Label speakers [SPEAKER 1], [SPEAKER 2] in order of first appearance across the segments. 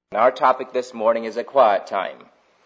[SPEAKER 1] Our topic this morning is a quiet time.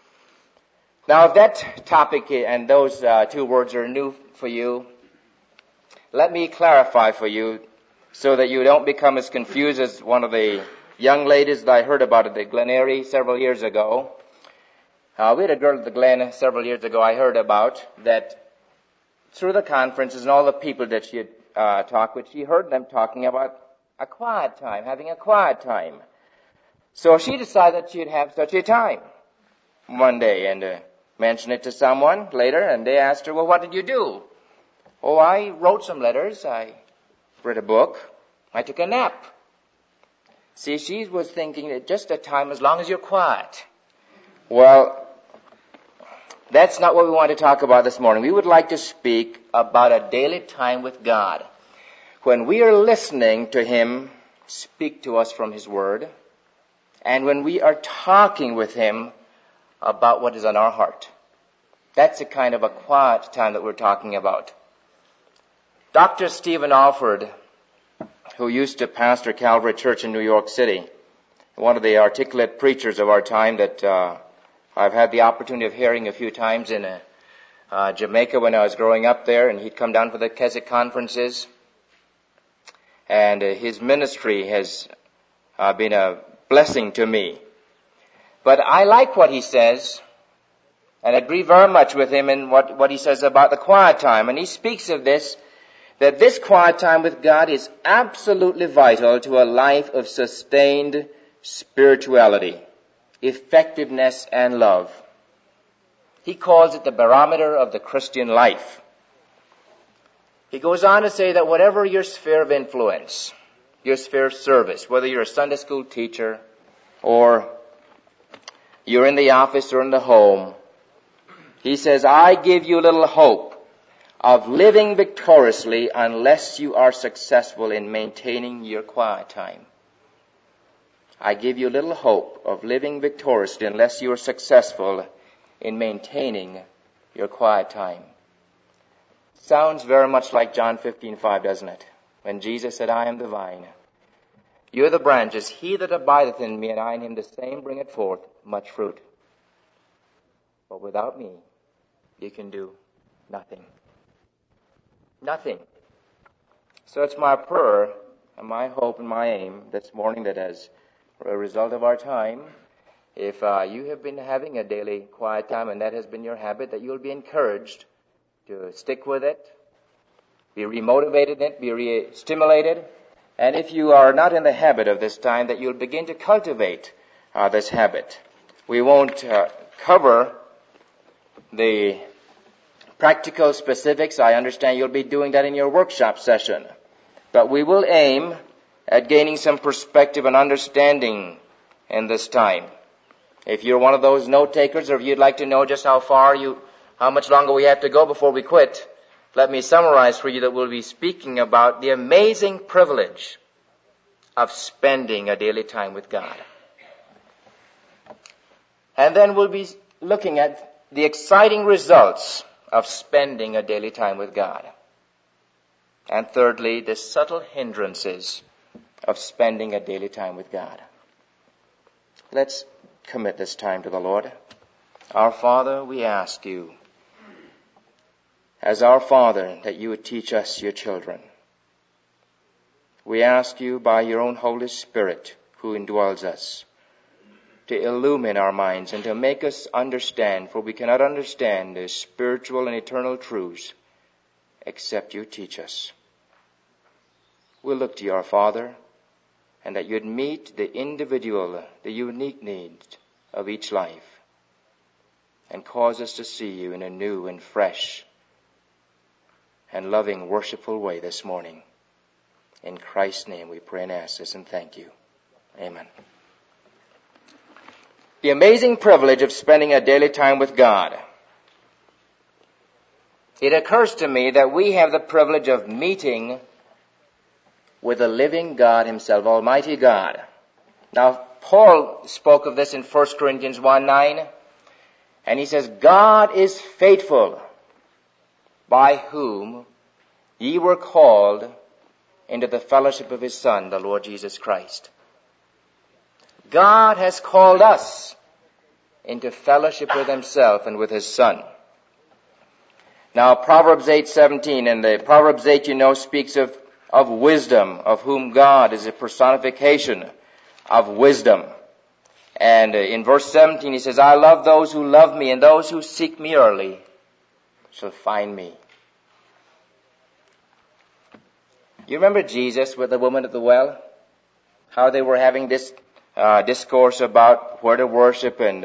[SPEAKER 1] Now, if that topic and those two words are new for you, let me clarify for you so that you don't become as confused as one of the young ladies that I heard about at the Glen Eyrie several years ago. We had a girl at the Glen several years ago I heard about that through the conferences and all the people that she had talked with, she heard them talking about a quiet time, having a quiet time. So she decided that she'd have such a time one day and mentioned it to someone later, and they asked her, well, what did you do? Oh, I wrote some letters, I read a book, I took a nap. See, she was thinking that just a time as long as you're quiet. Well, that's not what we want to talk about this morning. We would like to speak about a daily time with God. When we are listening to Him speak to us from His Word, and when we are talking with Him about what is on our heart. That's the kind of a quiet time that we're talking about. Dr. Stephen Alford, who used to pastor Calvary Church in New York City, one of the articulate preachers of our time that I've had the opportunity of hearing a few times in Jamaica when I was growing up there, and he'd come down for the Keswick conferences. And his ministry has been a blessing to me. But I like what he says, and I agree very much with him in what he says about the quiet time. And he speaks of this, that this quiet time with God is absolutely vital to a life of sustained spirituality, effectiveness, and love. He calls it the barometer of the Christian life. He goes on to say that whatever your sphere of influence, your sphere of service, whether you're a Sunday school teacher or you're in the office or in the home, he says, I give you little hope of living victoriously unless you are successful in maintaining your quiet time. I give you little hope of living victoriously unless you are successful in maintaining your quiet time. Sounds very much like John 15:5, doesn't it? When Jesus said, I am the vine, you are the branches. He that abideth in me and I in him, the same bringeth forth much fruit. But without me, you can do nothing. Nothing. So it's my prayer and my hope and my aim this morning that as a result of our time, if you have been having a daily quiet time and that has been your habit, that you'll be encouraged to stick with it, be remotivated in it, be re-stimulated. And if you are not in the habit of this time, that you'll begin to cultivate this habit. We won't cover the practical specifics. I understand you'll be doing that in your workshop session. But we will aim at gaining some perspective and understanding in this time. If you're one of those note takers, or if you'd like to know just how much longer we have to go before we quit, let me summarize for you that we'll be speaking about the amazing privilege of spending a daily time with God. And then we'll be looking at the exciting results of spending a daily time with God. And thirdly, the subtle hindrances of spending a daily time with God. Let's commit this time to the Lord. Our Father, we ask you, as our Father, that you would teach us, your children. We ask you by your own Holy Spirit, who indwells us, to illumine our minds and to make us understand, for we cannot understand the spiritual and eternal truths except you teach us. We'll look to you, our Father, and that you'd meet the individual, the unique needs of each life, and cause us to see you in a new and fresh and loving, worshipful way this morning. In Christ's name we pray and ask this and thank you. Amen. The amazing privilege of spending a daily time with God. It occurs to me that we have the privilege of meeting with the living God himself, Almighty God. Now, Paul spoke of this in 1 Corinthians 1:9, and he says, God is faithful, by whom ye were called into the fellowship of his Son, the Lord Jesus Christ. God has called us into fellowship with himself and with his Son. Now, Proverbs 8:17, and the Proverbs 8, speaks of wisdom, of whom God is a personification of wisdom. And in verse 17, he says, I love those who love me, and those who seek me early shall find me. You remember Jesus with the woman at the well? How they were having this discourse about where to worship and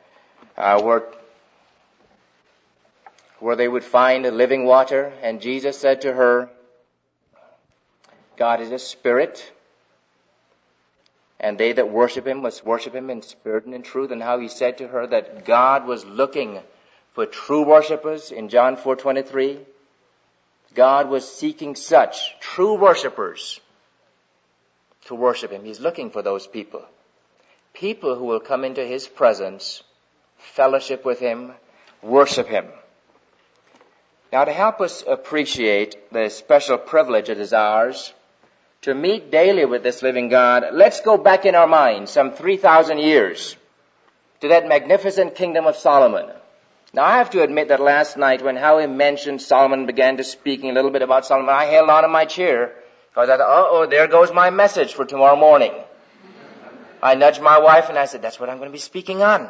[SPEAKER 1] where they would find living water. And Jesus said to her, God is a spirit, and they that worship him must worship him in spirit and in truth. And how he said to her that God was looking for true worshipers in John 4:23. God was seeking such true worshipers to worship him. He's looking for those people. People who will come into his presence, fellowship with him, worship him. Now, to help us appreciate the special privilege it is ours to meet daily with this living God, let's go back in our minds some 3,000 years to that magnificent kingdom of Solomon. Now, I have to admit that last night when Howie mentioned Solomon, began to speaking a little bit about Solomon, I held on to my chair because I thought, there goes my message for tomorrow morning. I nudged my wife and I said, that's what I'm going to be speaking on.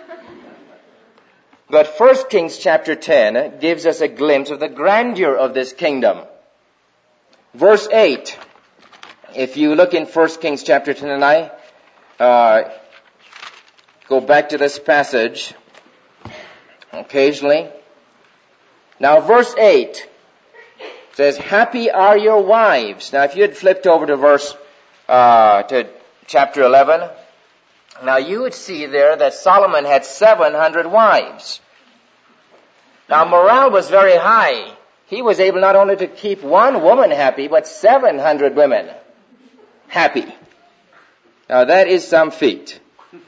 [SPEAKER 1] But 1 Kings chapter 10 gives us a glimpse of the grandeur of this kingdom. Verse 8, if you look in 1 Kings chapter 10 and I go back to this passage occasionally. Now verse 8 says, happy are your wives. Now if you had flipped over to to chapter 11, now you would see there that Solomon had 700 wives. Now morale was very high. He was able not only to keep one woman happy, but 700 women happy. Now that is some feat.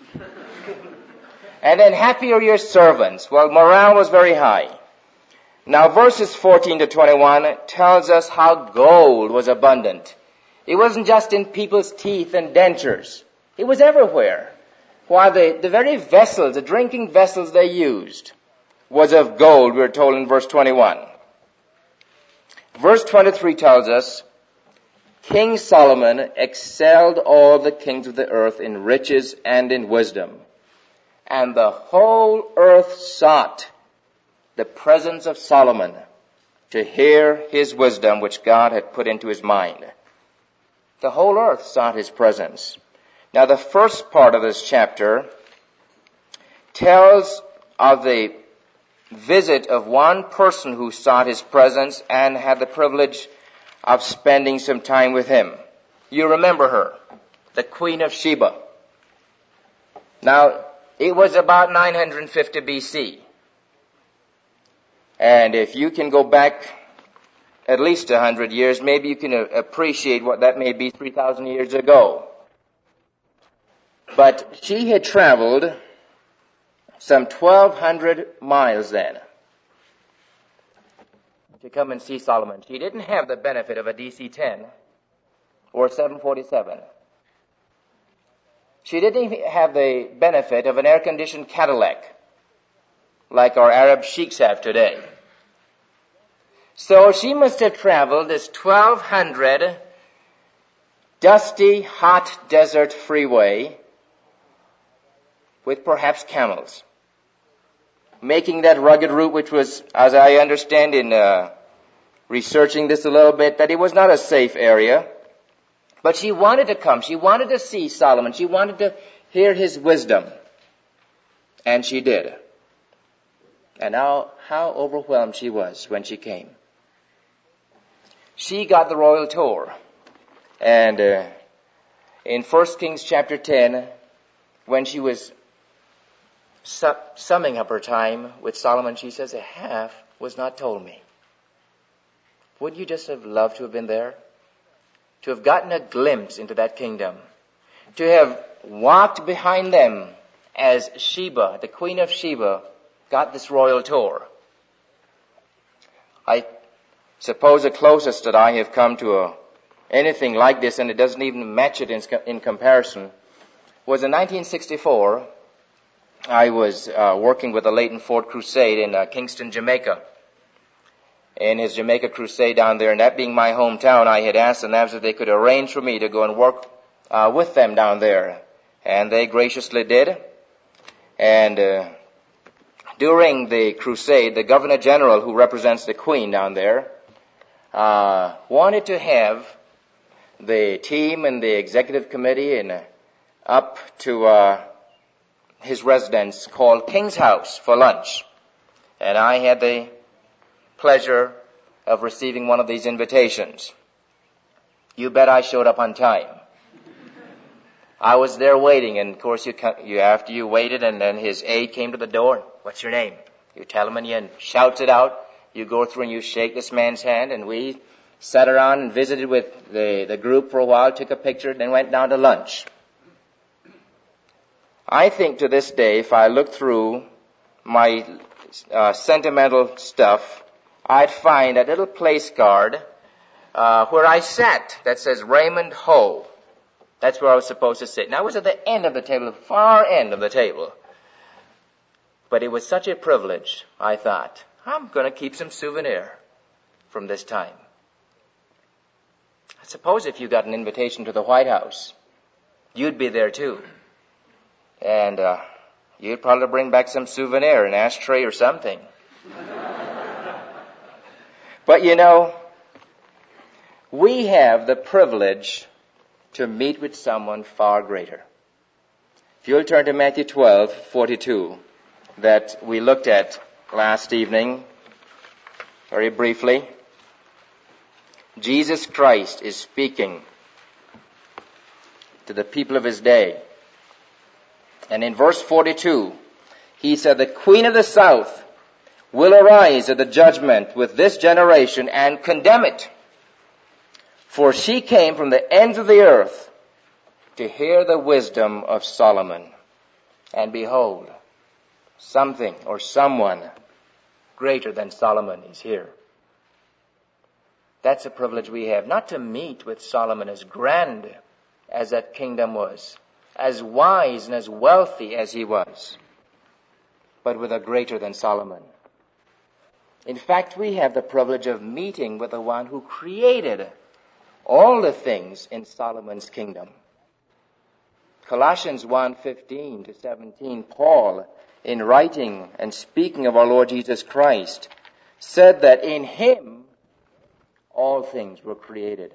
[SPEAKER 1] And then happy are your servants. Well, morale was very high. Now verses 14 to 21 tells us how gold was abundant. It wasn't just in people's teeth and dentures. It was everywhere. While the very vessels, the drinking vessels they used, was of gold, we're told in verse 21. Verse 23 tells us, King Solomon excelled all the kings of the earth in riches and in wisdom. And the whole earth sought the presence of Solomon to hear his wisdom which God had put into his mind. The whole earth sought his presence. Now the first part of this chapter tells of the visit of one person who sought his presence and had the privilege of spending some time with him. You remember her, the Queen of Sheba. Now, it was about 950 BC. And if you can go back at least 100 years, maybe you can appreciate what that may be 3,000 years ago. But she had traveled some 1,200 miles then to come and see Solomon. She didn't have the benefit of a DC-10 or a 747. She didn't even have the benefit of an air-conditioned Cadillac like our Arab sheiks have today. So she must have traveled this 1,200 dusty, hot desert freeway with perhaps camels, making that rugged route, which was, as I understand in researching this a little bit, that it was not a safe area. But she wanted to come. She wanted to see Solomon. She wanted to hear his wisdom. And she did. And now, how overwhelmed she was when she came. She got the royal tour. And in 1 Kings chapter 10, when she was summing up her time with Solomon, she says, a half was not told me. Wouldn't you just have loved to have been there? To have gotten a glimpse into that kingdom. To have walked behind them as Sheba, the Queen of Sheba, got this royal tour. I suppose the closest that I have come to anything like this, and it doesn't even match it in comparison, was in 1964. I was working with the Leighton Ford Crusade in Kingston, Jamaica. In his Jamaica crusade down there, and that being my hometown, I had asked the Navs if they could arrange for me to go and work with them down there. And they graciously did. And during the crusade, the Governor General, who represents the Queen down there, wanted to have the team and the executive committee and up to his residence called King's House for lunch. And I had the pleasure of receiving one of these invitations. You bet I showed up on time. I was there waiting, and of course after you waited, and then his aide came to the door. What's your name? You tell him, and he shouts it out. You go through and you shake this man's hand, and we sat around and visited with the group for a while, took a picture, then went down to lunch. I think to this day, if I look through my sentimental stuff, I'd find a little place card where I sat that says Raymond Ho. That's where I was supposed to sit. Now, I was at the end of the table, the far end of the table. But it was such a privilege, I thought, I'm going to keep some souvenir from this time. I suppose if you got an invitation to the White House, you'd be there too. And you'd probably bring back some souvenir, an ashtray or something. But you know, we have the privilege to meet with someone far greater. If you'll turn to Matthew 12:42, that we looked at last evening, very briefly. Jesus Christ is speaking to the people of his day. And in verse 42, he said, "The Queen of the South will arise at the judgment with this generation and condemn it. For she came from the ends of the earth to hear the wisdom of Solomon. And behold, something or someone greater than Solomon is here." That's a privilege we have, not to meet with Solomon, as grand as that kingdom was, as wise and as wealthy as he was, but with a greater than Solomon. In fact, we have the privilege of meeting with the one who created all the things in Solomon's kingdom. Colossians 1:15 to 17, Paul, in writing and speaking of our Lord Jesus Christ, said that in him all things were created.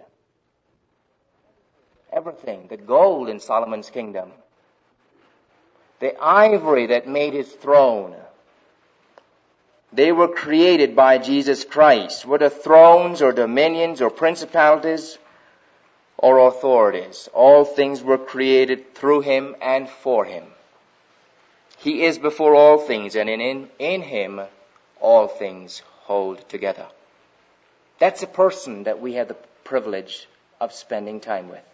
[SPEAKER 1] Everything, the gold in Solomon's kingdom, the ivory that made his throne, they were created by Jesus Christ. Whether thrones or dominions or principalities or authorities, all things were created through him and for him. He is before all things, and in him all things hold together. That's a person that we have the privilege of spending time with.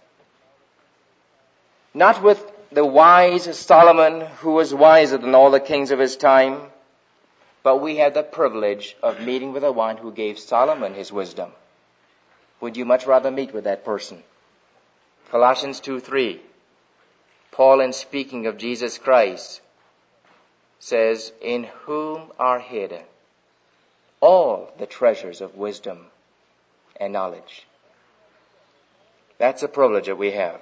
[SPEAKER 1] Not with the wise Solomon, who was wiser than all the kings of his time, but we have the privilege of meeting with the one who gave Solomon his wisdom. Would you much rather meet with that person? Colossians 2:3, Paul, in speaking of Jesus Christ, says, "In whom are hid all the treasures of wisdom and knowledge." That's a privilege that we have.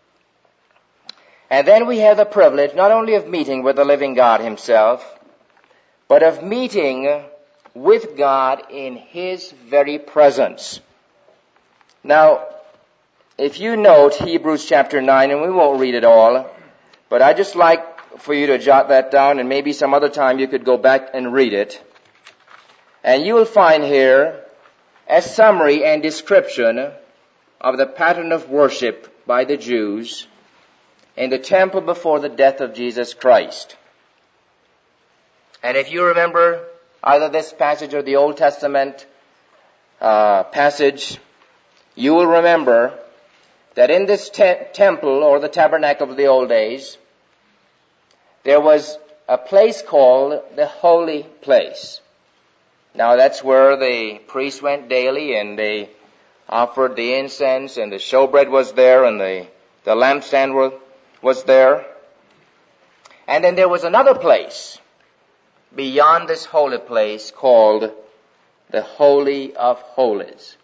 [SPEAKER 1] And then we have the privilege not only of meeting with the living God himself, but of meeting with God in his very presence. Now, if you note Hebrews chapter 9, and we won't read it all, but I'd just like for you to jot that down, and maybe some other time you could go back and read it. And you will find here a summary and description of the pattern of worship by the Jews in the temple before the death of Jesus Christ. And if you remember either this passage or the Old Testament passage, you will remember that in this temple or the tabernacle of the old days, there was a place called the Holy Place. Now that's where the priests went daily, and they offered the incense, and the showbread was there, and the lampstand was there. And then there was another place beyond this holy place called the Holy of Holies.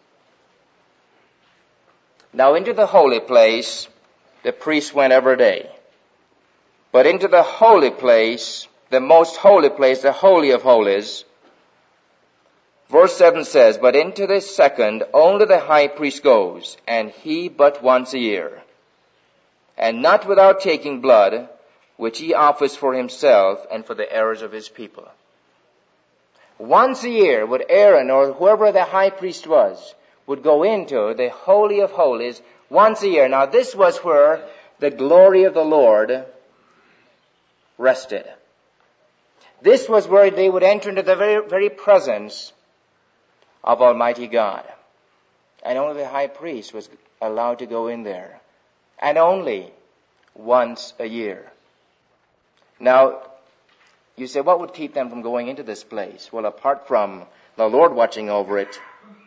[SPEAKER 1] Now into the holy place, the priest went every day. But into the holy place, the most holy place, the Holy of Holies, verse 7 says, but into this second only the high priest goes, and he but once a year, and not without taking blood, which he offers for himself and for the errors of his people. Once a year would Aaron, or whoever the high priest was, would go into the Holy of Holies once a year. Now this was where the glory of the Lord rested. This was where they would enter into the very presence of Almighty God. And only the high priest was allowed to go in there. And only once a year. Now, you say, what would keep them from going into this place? Well, apart from the Lord watching over it,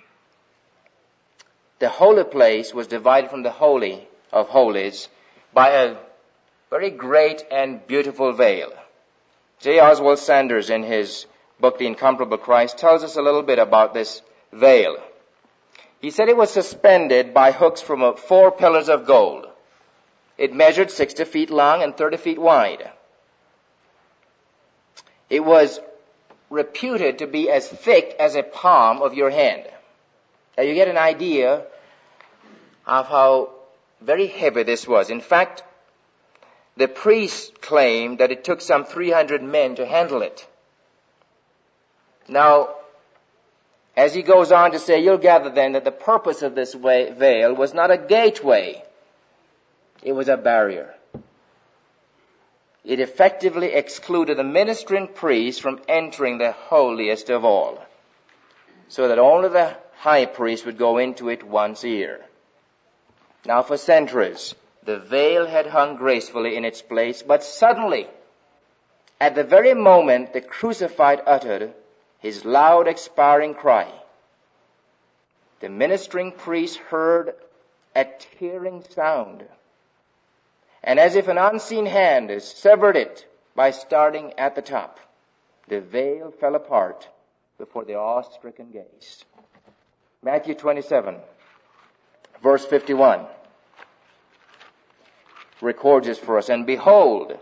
[SPEAKER 1] the holy place was divided from the Holy of Holies by a very great and beautiful veil. J. Oswald Sanders, in his book, The Incomparable Christ, tells us a little bit about this veil. He said it was suspended by hooks from 4 pillars of gold. It measured 60 feet long and 30 feet wide. It was reputed to be as thick as a palm of your hand. Now you get an idea of how very heavy this was. In fact, the priests claimed that it took some 300 men to handle it. Now, as he goes on to say, you'll gather then that the purpose of this veil was not a gateway. It was a barrier. It effectively excluded the ministering priest from entering the holiest of all, so that only the high priest would go into it once a year. Now for centuries, the veil had hung gracefully in its place, but suddenly, at the very moment the crucified uttered his loud expiring cry, the ministering priest heard a tearing sound, and as if an unseen hand severed it by starting at the top, the veil fell apart before the awe-stricken gaze. Matthew 27, verse 51, records this for us. And behold,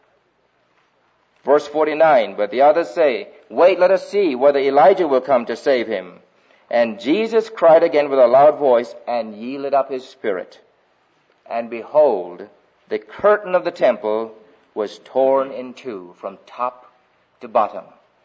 [SPEAKER 1] verse 49, but the others say, wait, let us see whether Elijah will come to save him. And Jesus cried again with a loud voice and yielded up his spirit. And behold, the curtain of the temple was torn in two from top to bottom.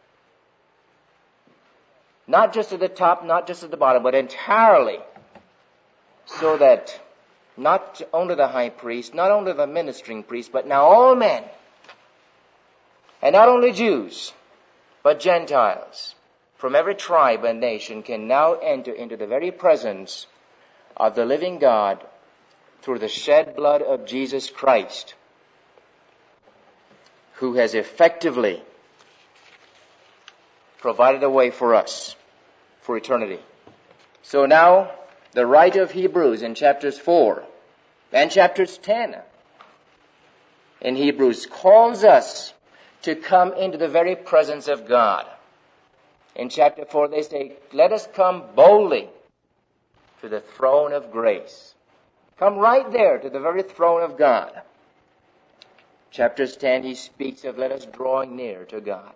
[SPEAKER 1] Not just at the top, not just at the bottom, but entirely. So that not only the high priest, not only the ministering priest, but now all men, and not only Jews, but Gentiles, from every tribe and nation can now enter into the very presence of the living God through the shed blood of Jesus Christ, who has effectively provided a way for us for eternity. So now, the writer of Hebrews in chapters 4 and chapters 10 in Hebrews calls us to come into the very presence of God. In chapter 4 they say, let us come boldly to the throne of grace. Come right there to the very throne of God. Chapters 10, he speaks of let us drawing near to God.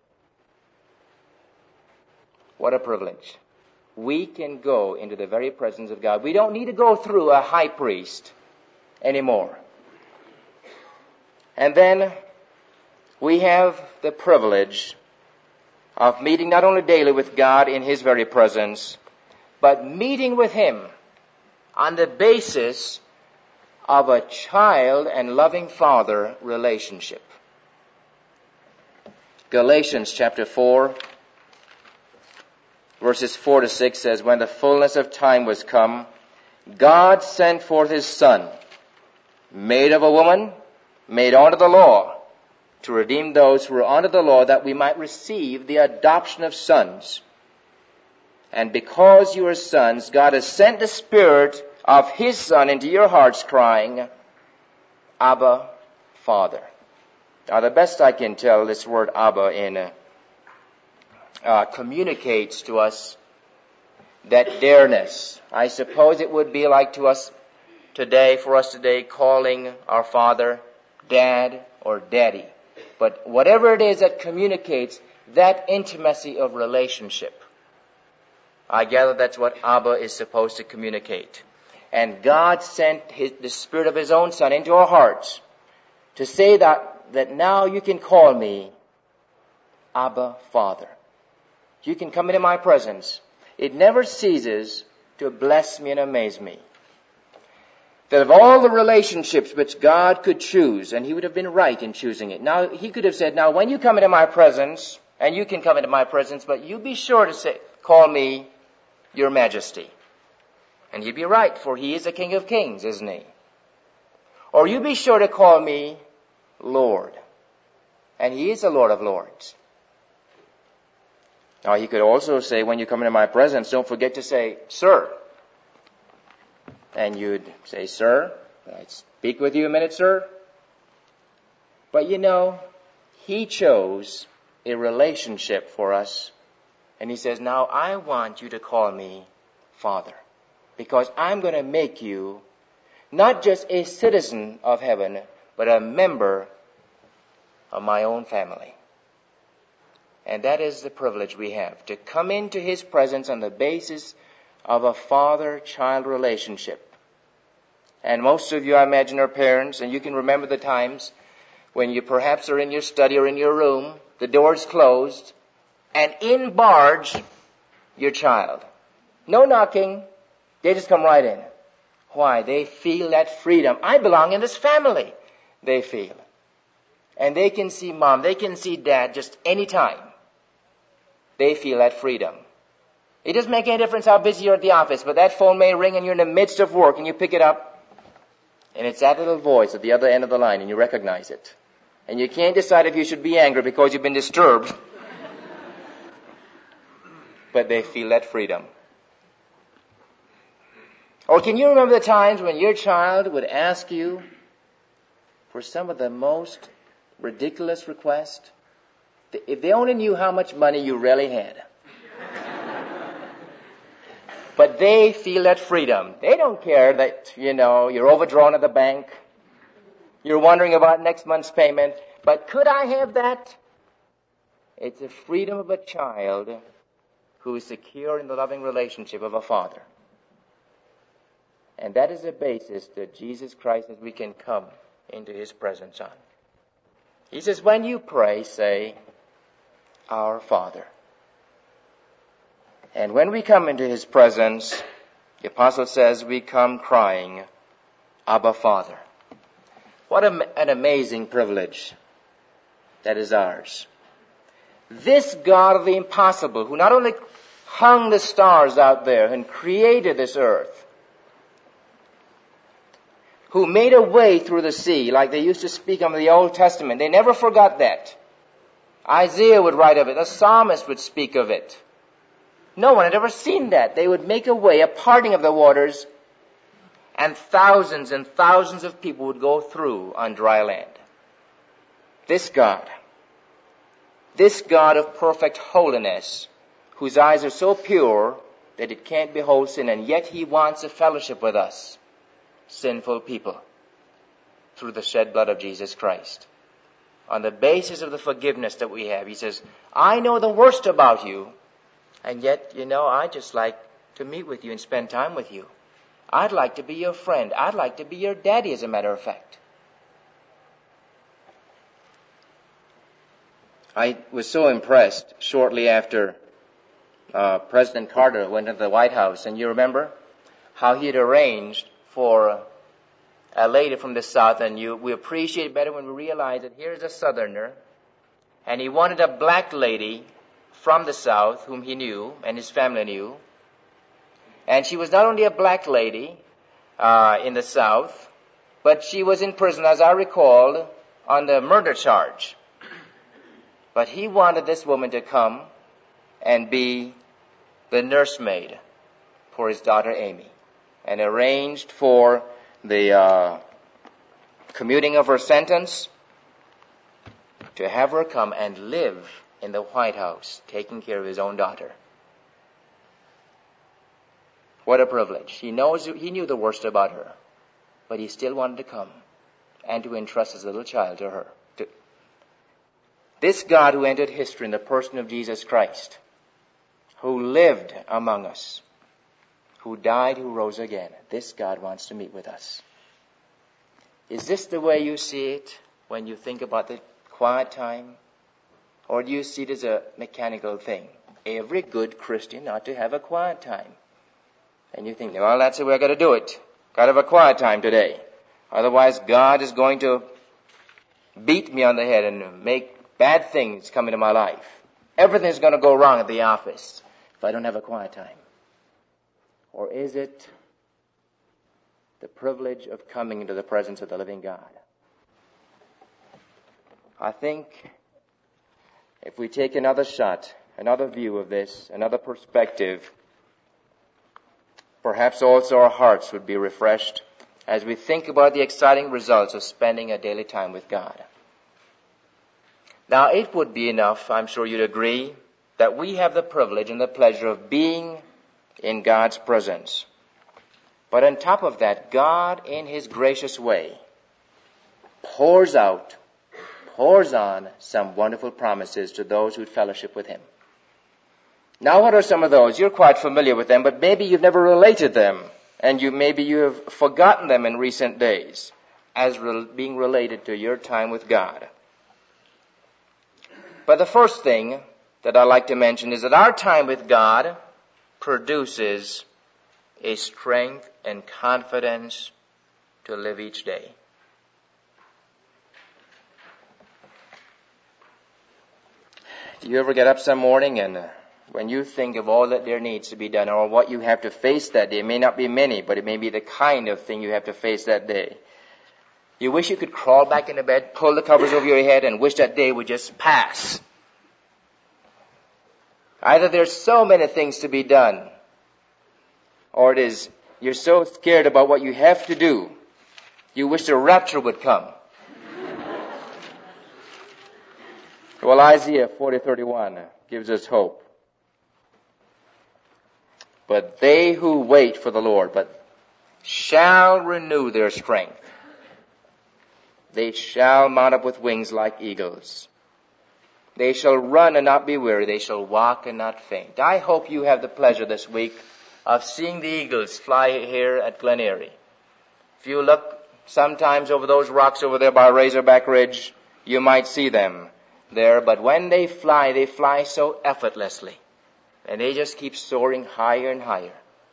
[SPEAKER 1] What a privilege. We can go into the very presence of God. We don't need to go through a high priest anymore. And then we have the privilege of meeting not only daily with God in his very presence, but meeting with him on the basis of a child and loving father relationship. Galatians chapter 4, verses 4 to 6 says, when the fullness of time was come, God sent forth his Son, made of a woman, made under the law, to redeem those who were under the law, that we might receive the adoption of sons. And because you are sons, God has sent the Spirit of his Son into your hearts, crying, Abba, Father. Now, the best I can tell, this word Abba communicates to us that dearness. I suppose it would be like for us today, calling our Father Dad or Daddy. But whatever it is that communicates that intimacy of relationship, I gather that's what Abba is supposed to communicate. And God sent the Spirit of His own Son into our hearts to say that now you can call me Abba, Father. You can come into my presence. It never ceases to bless me and amaze me. That of all the relationships which God could choose, and He would have been right in choosing it. Now, He could have said, now when you come into my presence, and you can come into my presence, but you be sure to call me Your Majesty. And He'd be right, for He is the King of Kings, isn't He? Or you be sure to call me Lord. And He is the Lord of Lords. Now, He could also say, when you come into my presence, don't forget to say, Sir. And you'd say, Sir, can I speak with you a minute, sir? But He chose a relationship for us. And He says, now I want you to call me Father. Because I'm going to make you not just a citizen of heaven, but a member of my own family. And that is the privilege we have, to come into His presence on the basis of a father-child relationship. And most of you, I imagine, are parents, and you can remember the times when you perhaps are in your study or in your room, the door's closed, and in barge your child. No knocking, they just come right in. Why? They feel that freedom. I belong in this family, they feel. And they can see Mom, they can see Dad just any time. They feel that freedom. It doesn't make any difference how busy you're at the office, but that phone may ring and you're in the midst of work and you pick it up, and it's that little voice at the other end of the line, and you recognize it. And you can't decide if you should be angry because you've been disturbed. But they feel that freedom. Or can you remember the times when your child would ask you for some of the most ridiculous requests? If they only knew how much money you really had. But they feel that freedom. They don't care that, you're overdrawn at the bank. You're wondering about next month's payment. But could I have that? It's the freedom of a child who is secure in the loving relationship of a father. And that is the basis that Jesus Christ, as we can come into His presence on. He says, when you pray, say, Our Father. And when we come into His presence, the apostle says, we come crying, Abba, Father. What an amazing privilege that is ours. This God of the impossible, who not only hung the stars out there and created this earth, who made a way through the sea, like they used to speak of in the Old Testament. They never forgot that. Isaiah would write of it. The psalmist would speak of it. No one had ever seen that. They would make a way, a parting of the waters, and thousands of people would go through on dry land. This God of perfect holiness, whose eyes are so pure that it can't behold sin, and yet He wants a fellowship with us, sinful people, through the shed blood of Jesus Christ. On the basis of the forgiveness that we have, He says, I know the worst about you, and yet, I just like to meet with you and spend time with you. I'd like to be your friend. I'd like to be your daddy, as a matter of fact. I was so impressed shortly after President Carter went to the White House, and you remember how he had arranged for a lady from the South, and we appreciate it better when we realize that here's a Southerner, and he wanted a black lady from the South whom he knew and his family knew. And she was not only a black lady in the South, but she was in prison, as I recall, on the murder charge. But he wanted this woman to come and be the nursemaid for his daughter Amy, and arranged for the commuting of her sentence, to have her come and live in the White House, taking care of his own daughter. What a privilege. He knew the worst about her, but he still wanted to come and to entrust his little child to her. This God who entered history in the person of Jesus Christ, who lived among us, who died, who rose again, this God wants to meet with us. Is this the way you see it when you think about the quiet time? Or do you see it as a mechanical thing? Every good Christian ought to have a quiet time. And you think, well, that's the way I got to do it. Got to have a quiet time today. Otherwise, God is going to beat me on the head and make bad things come into my life. Everything's going to go wrong at the office if I don't have a quiet time. Or is it the privilege of coming into the presence of the living God? I think if we take another shot, another view of this, another perspective, perhaps also our hearts would be refreshed as we think about the exciting results of spending a daily time with God. Now, it would be enough, I'm sure you'd agree, that we have the privilege and the pleasure of being in God's presence. But on top of that, God, in His gracious way, pours on some wonderful promises to those who fellowship with Him. Now, what are some of those? You're quite familiar with them, but maybe you've never related them, and maybe you have forgotten them in recent days as being related to your time with God. But the first thing that I'd like to mention is that our time with God produces a strength and confidence to live each day. Do you ever get up some morning and when you think of all that there needs to be done or what you have to face that day, it may not be many, but it may be the kind of thing you have to face that day. You wish you could crawl back into bed, pull the covers over your head, and wish that day would just pass. Either there's so many things to be done, or it is you're so scared about what you have to do, you wish the rapture would come. Well, Isaiah 40:31 gives us hope. But they who wait for the Lord, shall renew their strength. They shall mount up with wings like eagles. They shall run and not be weary. They shall walk and not faint. I hope you have the pleasure this week of seeing the eagles fly here at Glen Eyrie. If you look sometimes over those rocks over there by Razorback Ridge, you might see them there. But when they fly so effortlessly. And they just keep soaring higher and higher.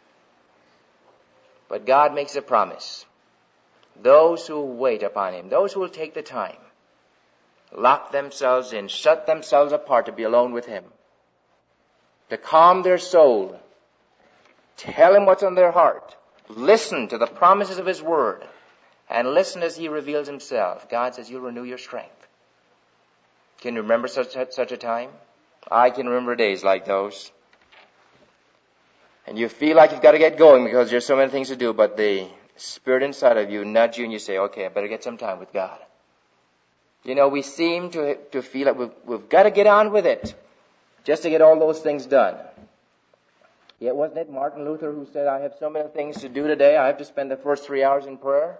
[SPEAKER 1] But God makes a promise. Those who wait upon Him, those who will take the time, lock themselves in, shut themselves apart to be alone with Him, to calm their soul, tell Him what's on their heart, listen to the promises of His Word, and listen as He reveals Himself. God says, you'll renew your strength. Can you remember such a time? I can remember days like those. And you feel like you've got to get going because there's so many things to do, but the Spirit inside of you nudge you and you say, okay, I better get some time with God. You know, we seem to feel like we've got to get on with it just to get all those things done. Yet wasn't it Martin Luther who said, I have so many things to do today, I have to spend the first 3 hours in prayer?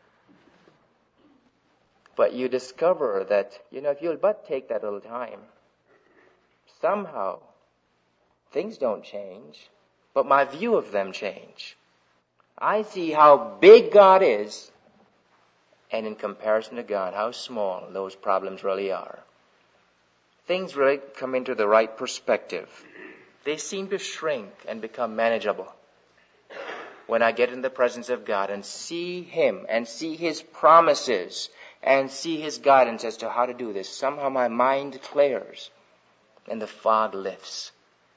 [SPEAKER 1] But you discover that, if you'll but take that little time, somehow things don't change, but my view of them change. I see how big God is, and in comparison to God, how small those problems really are. Things really come into the right perspective. They seem to shrink and become manageable when I get in the presence of God and see Him and see His promises and see His guidance as to how to do this. Somehow my mind clears and the fog lifts.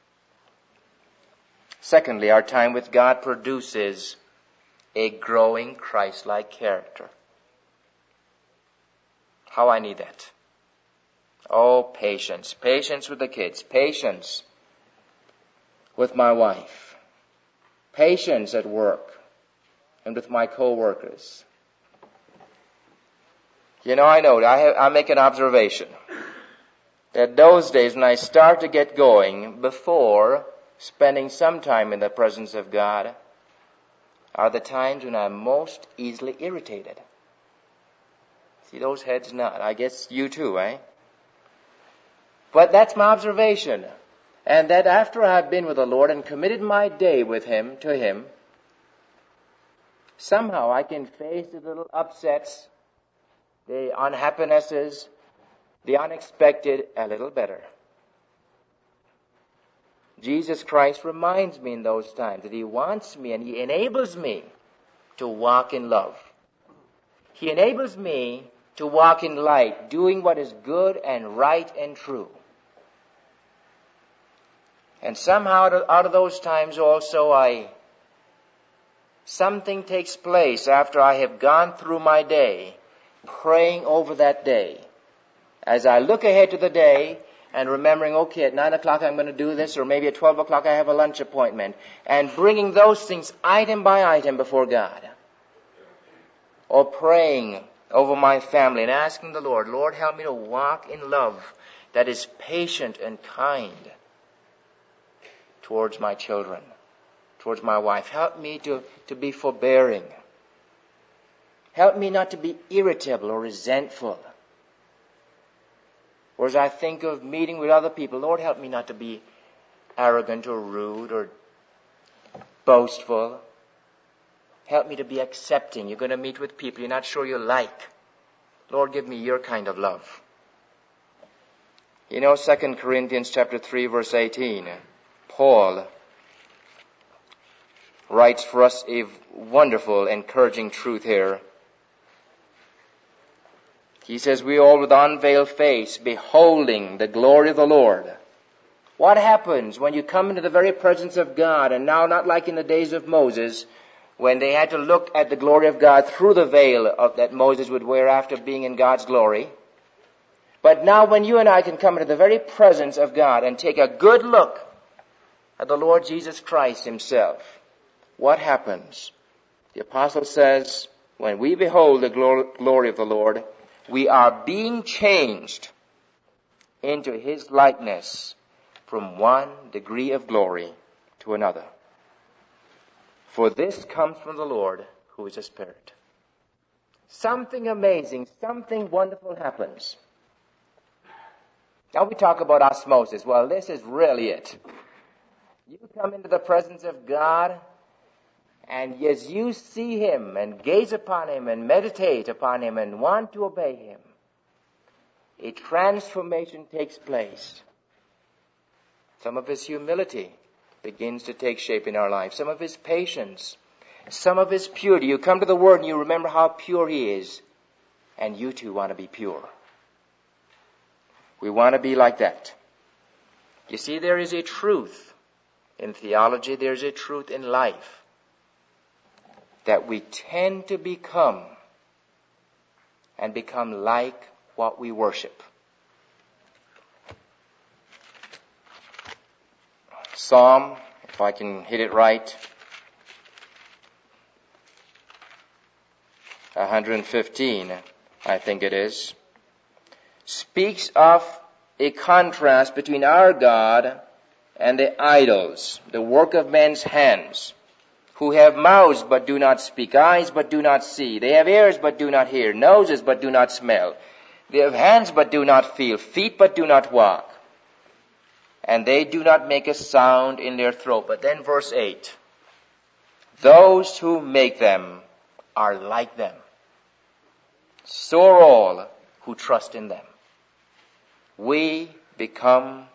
[SPEAKER 1] Secondly, our time with God produces a growing Christ-like character. How I need that. Oh, patience. Patience with the kids. Patience with my wife. Patience at work and with my co-workers. I know, I make an observation that those days when I start to get going before spending some time in the presence of God are the times when I'm most easily irritated. See those heads nod. I guess you too, eh? But that's my observation. And that after I've been with the Lord and committed my day with Him, to Him, somehow I can face the little upsets, the unhappinesses, the unexpected a little better. Jesus Christ reminds me in those times that He wants me and He enables me to walk in love. He enables me to walk in light, doing what is good and right and true. And somehow out of those times also something takes place after I have gone through my day, praying over that day. As I look ahead to the day and remembering, okay, at 9 o'clock I'm going to do this, or maybe at 12 o'clock I have a lunch appointment, and bringing those things item by item before God. Or praying over my family and asking the Lord, Lord, help me to walk in love that is patient and kind towards my children, towards my wife. Help me to be forbearing. Help me not to be irritable or resentful. Or as I think of meeting with other people, Lord, help me not to be arrogant or rude or boastful. Help me to be accepting. You're going to meet with people you're not sure you like. Lord, give me your kind of love. 2 Corinthians chapter 3, verse 18, Paul writes for us a wonderful, encouraging truth here. He says, we all with unveiled face, beholding the glory of the Lord. What happens when you come into the very presence of God, and now not like in the days of Moses, when they had to look at the glory of God through the veil that Moses would wear after being in God's glory. But now when you and I can come into the very presence of God and take a good look at the Lord Jesus Christ Himself, what happens? The apostle says, when we behold the glory of the Lord, we are being changed into His likeness from one degree of glory to another. For this comes from the Lord, who is a Spirit. Something amazing, something wonderful happens. Now we talk about osmosis. Well, this is really it. You come into the presence of God, and as you see Him and gaze upon Him and meditate upon Him and want to obey Him, a transformation takes place. Some of His humility begins to take shape in our lives. Some of His patience. Some of His purity. You come to the Word and you remember how pure He is, and you too want to be pure. We want to be like that. You see, there is a truth in theology, there is a truth in life, that we tend to become like what we worship. Psalm, if I can hit it right, 115, I think it is, speaks of a contrast between our God and the idols, the work of men's hands, who have mouths but do not speak, eyes but do not see. They have ears but do not hear, noses but do not smell. They have hands but do not feel, feet but do not walk. And they do not make a sound in their throat. But then verse 8, those who make them are like them. So are all who trust in them. We become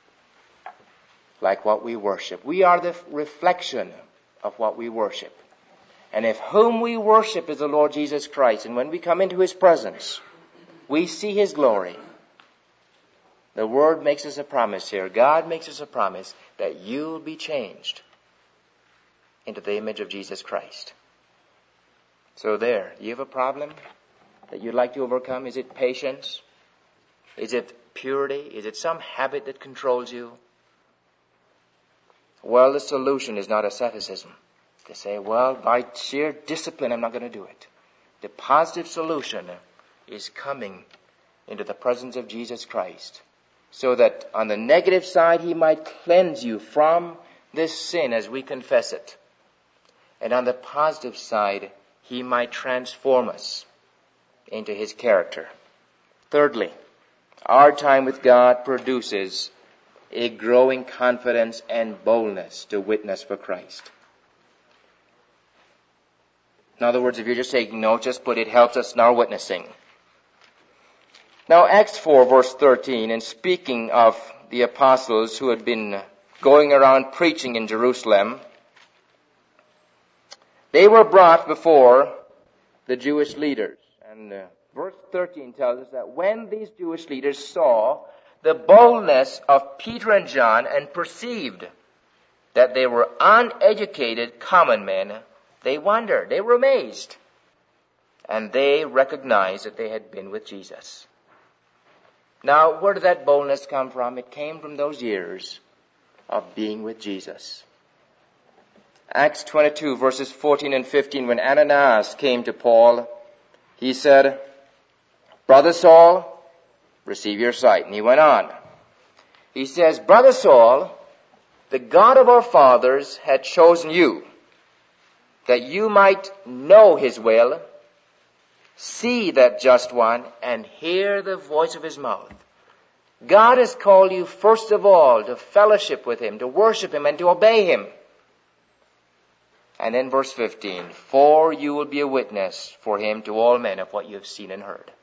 [SPEAKER 1] like what we worship. We are the reflection of what we worship. And if whom we worship is the Lord Jesus Christ, and when we come into His presence, we see His glory. The Word makes us a promise here. God makes us a promise that you'll be changed into the image of Jesus Christ. So there, do you have a problem that you'd like to overcome? Is it patience? Is it purity? Is it some habit that controls you? Well, the solution is not asceticism. To say, well, by sheer discipline, I'm not going to do it. The positive solution is coming into the presence of Jesus Christ, so that on the negative side he might cleanse you from this sin as we confess it, and on the positive side he might transform us into his character. Thirdly, our time with God produces a growing confidence and boldness to witness for Christ. In other words, if you're just taking notes, just put it helps us in our witnessing. Now, Acts 4, verse 13, and speaking of the apostles who had been going around preaching in Jerusalem, they were brought before the Jewish leaders. And verse 13 tells us that when these Jewish leaders saw the boldness of Peter and John and perceived that they were uneducated common men, they wondered, they were amazed, and they recognized that they had been with Jesus. Now, where did that boldness come from? It came from those years of being with Jesus. Acts 22, verses 14 and 15, when Ananias came to Paul, he said, "Brother Saul, receive your sight." And he went on. He says, "Brother Saul, the God of our fathers had chosen you, that you might know his will, see that just one, and hear the voice of his mouth. God has called you first of all to fellowship with him, to worship him, and to obey him." And then verse 15, "For you will be a witness for him to all men of what you have seen and heard."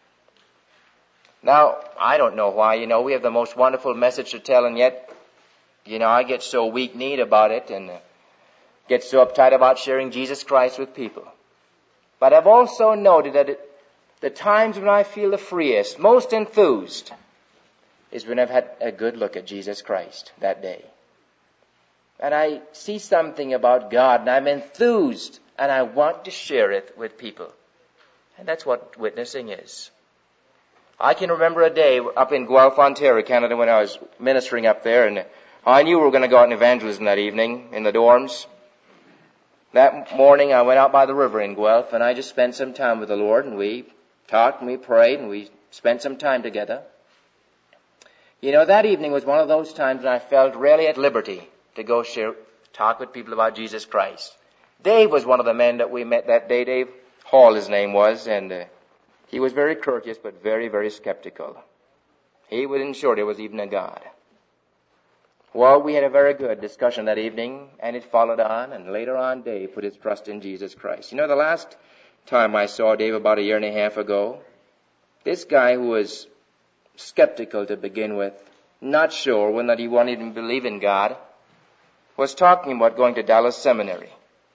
[SPEAKER 1] Now, I don't know why, we have the most wonderful message to tell, and yet, I get so weak-kneed about it and get so uptight about sharing Jesus Christ with people. But I've also noted that the times when I feel the freest, most enthused, is when I've had a good look at Jesus Christ that day. And I see something about God, and I'm enthused, and I want to share it with people. And that's what witnessing is. I can remember a day up in Guelph, Ontario, Canada, when I was ministering up there, and I knew we were going to go out in evangelism that evening in the dorms. That morning I went out by the river in Guelph, and I just spent some time with the Lord, and we talked and we prayed and we spent some time together. That evening was one of those times when I felt really at liberty to go talk with people about Jesus Christ. Dave was one of the men that we met that day. Dave Hall, his name was, and he was very courteous but very, very skeptical. He wasn't sure there was even a God. Well, we had a very good discussion that evening, and it followed on, and later on Dave put his trust in Jesus Christ. The last time I saw Dave about a year and a half ago, this guy who was skeptical to begin with, not sure whether he wanted to even believe in God, was talking about going to Dallas Seminary.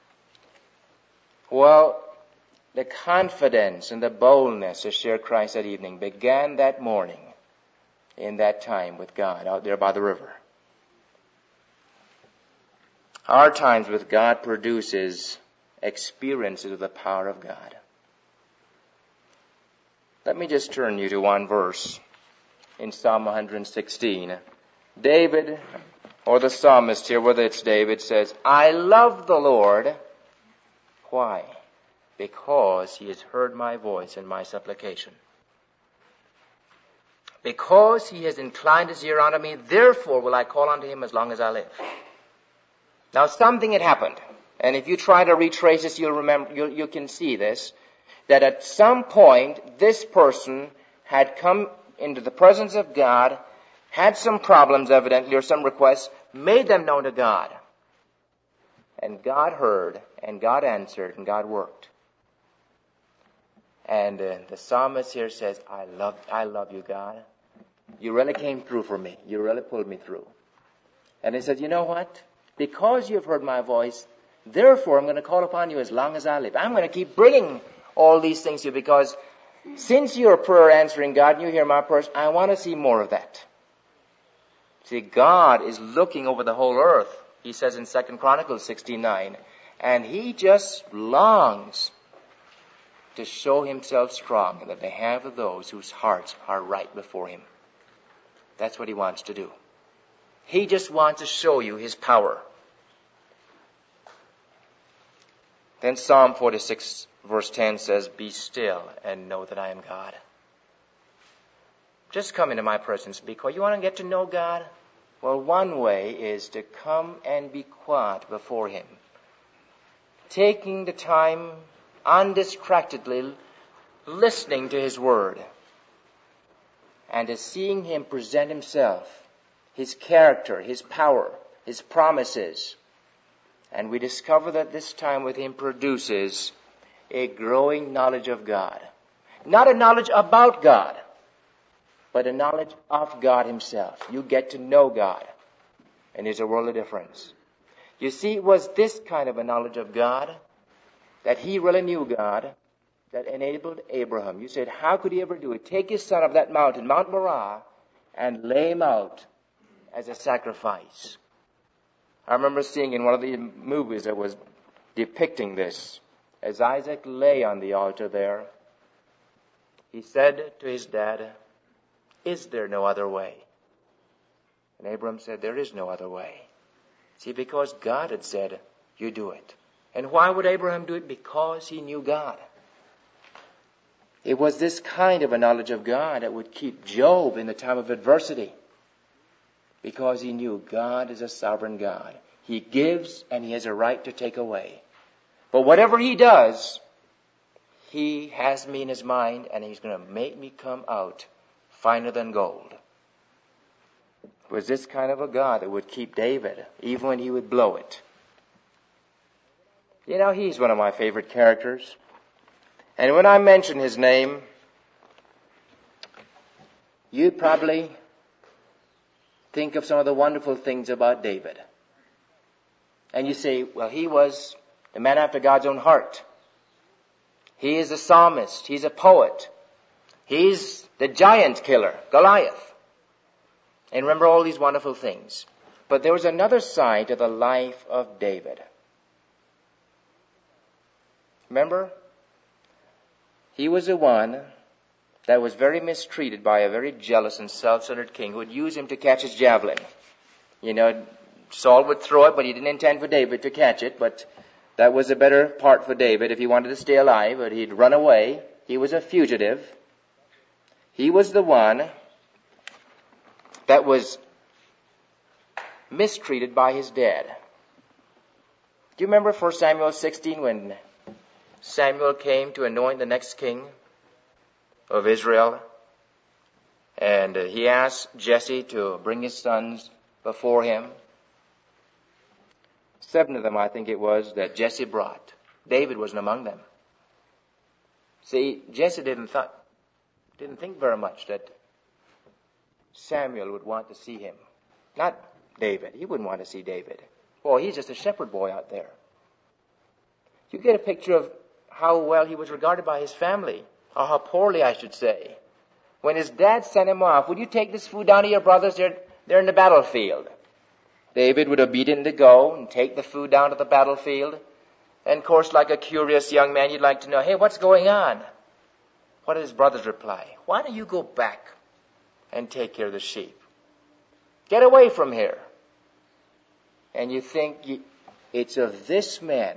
[SPEAKER 1] Well, the confidence and the boldness to share Christ that evening began that morning in that time with God out there by the river. Our times with God produces experiences of the power of God. Let me just turn you to one verse in Psalm 116. David, or the psalmist here, whether it's David, says, "I love the Lord." Why? Because he has heard my voice and my supplication. Because he has inclined his ear unto me, therefore will I call unto him as long as I live. Now something had happened, and if you try to retrace this, you can see this, that at some point this person had come into the presence of God, had some problems evidently, or some requests, made them known to God. And God heard, and God answered, and God worked. And the psalmist here says, I love you, God. You really came through for me. You really pulled me through. And he said, you know what? Because you have heard my voice, therefore I'm going to call upon you as long as I live. I'm going to keep bringing all these things to you, because since you're a prayer answering God and you hear my prayers, I want to see more of that. See, God is looking over the whole earth, he says in 2 Chronicles 16:9, and he just longs to show himself strong in the behalf of those whose hearts are right before him. That's what he wants to do. He just wants to show you his power. Then Psalm 46, Verse 10 says, "Be still and know that I am God." Just come into my presence because you want to get to know God? Well, one way is to come and be quiet before Him. Taking the time undistractedly listening to His Word and to seeing Him present Himself, His character, His power, His promises. And we discover that this time with Him produces a growing knowledge of God. Not a knowledge about God, but a knowledge of God Himself. You get to know God. And there's a world of difference. You see, it was this kind of a knowledge of God, that he really knew God, that enabled Abraham. You said, how could he ever do it? Take his son of that mountain, Mount Moriah, and lay him out as a sacrifice. I remember seeing in one of the movies that was depicting this, as Isaac lay on the altar there, he said to his dad, "Is there no other way?" And Abraham said, "There is no other way." See, because God had said, "You do it." And why would Abraham do it? Because he knew God. It was this kind of a knowledge of God that would keep Job in the time of adversity. Because he knew God is a sovereign God. He gives and He has a right to take away. But whatever He does, He has me in His mind and He's going to make me come out finer than gold. It was this kind of a God that would keep David, even when he would blow it. You know, he's one of my favorite characters. And when I mention his name, you'd probably think of some of the wonderful things about David. And you say, well, he was the man after God's own heart. He is a psalmist. He's a poet. He's the giant killer, Goliath. And remember all these wonderful things. But there was another side to the life of David. Remember? He was the one that was very mistreated by a very jealous and self-centered king who would use him to catch his javelin. You know, Saul would throw it, but he didn't intend for David to catch it. But that was a better part for David if he wanted to stay alive, but he'd run away. He was a fugitive. He was the one that was mistreated by his dad. Do you remember 1 Samuel 16 when Samuel came to anoint the next king of Israel? And he asked Jesse to bring his sons before him. 7 of them, I think it was, that Jesse brought. David wasn't among them. See, Jesse didn't think very much that Samuel would want to see him. Not David. He wouldn't want to see David. Boy, he's just a shepherd boy out there. You get a picture of how well he was regarded by his family, or how poorly, I should say. When his dad sent him off, would you take this food down to your brothers? They're in the battlefield. David would have beaten to go and take the food down to the battlefield. And of course, like a curious young man, you'd like to know, hey, what's going on? What did his brothers reply? Why don't you go back and take care of the sheep? Get away from here. And you think it's of this man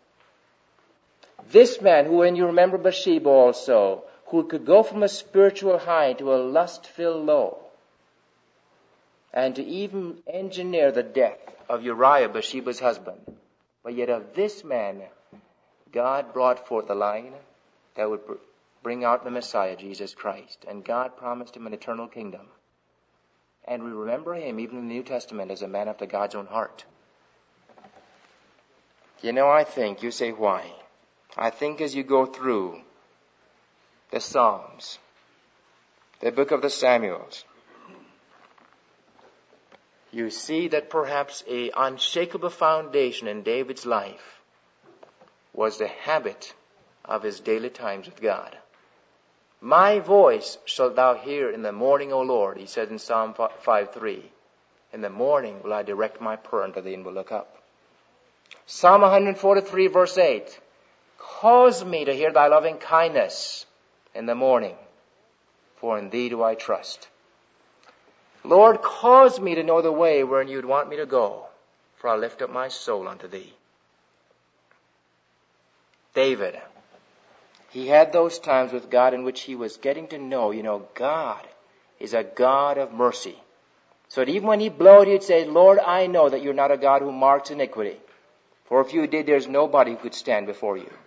[SPEAKER 1] who, when you remember Bathsheba also, who could go from a spiritual high to a lust-filled low, and to even engineer the death of Uriah, Bathsheba's husband. But yet of this man, God brought forth a line that would bring out the Messiah, Jesus Christ. And God promised him an eternal kingdom. And we remember him, even in the New Testament, as a man after God's own heart. You know, I think, you say why? I think as you go through the Psalms, the book of the Samuels, you see that perhaps an unshakable foundation in David's life was the habit of his daily times with God. My voice shalt thou hear in the morning, O Lord, he said in Psalm 5:3. In the morning will I direct my prayer unto thee and will look up. Psalm 143 verse 8. Cause me to hear thy loving kindness in the morning, for in thee do I trust. Lord, cause me to know the way wherein you'd want me to go, for I lift up my soul unto thee. David, He had those times with God in which he was getting to know, God is a God of mercy. So that even when he blowed, he'd say, Lord, I know that you're not a God who marks iniquity. For if you did, there's nobody who could stand before you.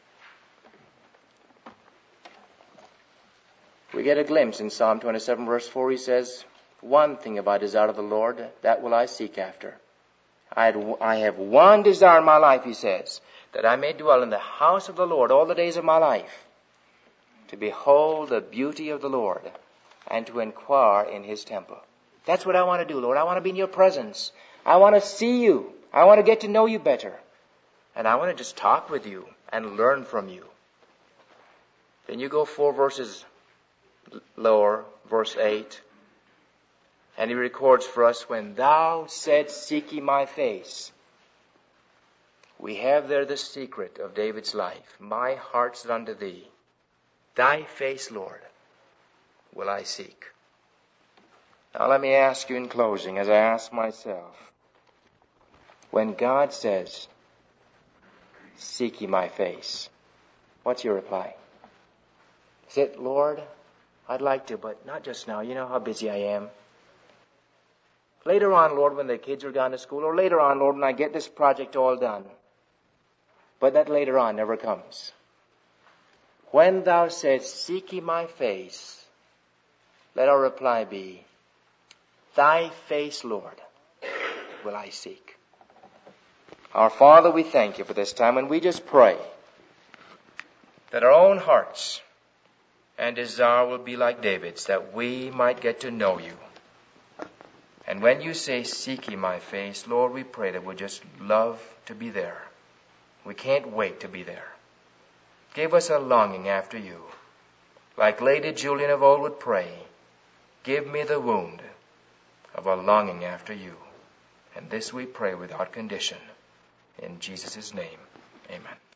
[SPEAKER 1] We get a glimpse in Psalm 27 verse 4. He says, one thing have I desired of the Lord, that will I seek after. I have one desire in my life, he says, that I may dwell in the house of the Lord all the days of my life, to behold the beauty of the Lord and to inquire in his temple. That's what I want to do, Lord. I want to be in your presence. I want to see you. I want to get to know you better. And I want to just talk with you and learn from you. Then you go 4 verses lower, verse 8. And he records for us, when thou saidst, seek ye my face. We have there the secret of David's life. My heart's unto thee. Thy face, Lord, will I seek. Now let me ask you in closing, as I ask myself, when God says, seek ye my face, what's your reply? Is it, Lord, I'd like to, but not just now. You know how busy I am. Later on, Lord, when the kids are gone to school, or later on, Lord, when I get this project all done. But that later on never comes. When thou saidst, seek ye my face, let our reply be, thy face, Lord, will I seek. Our Father, we thank you for this time, and we just pray that our own hearts and desire will be like David's, that we might get to know you. And when you say, seek ye my face, Lord, we pray that we'll just love to be there. We can't wait to be there. Give us a longing after you. Like Lady Julian of old would pray, give me the wound of a longing after you. And this we pray without condition. In Jesus' name, amen.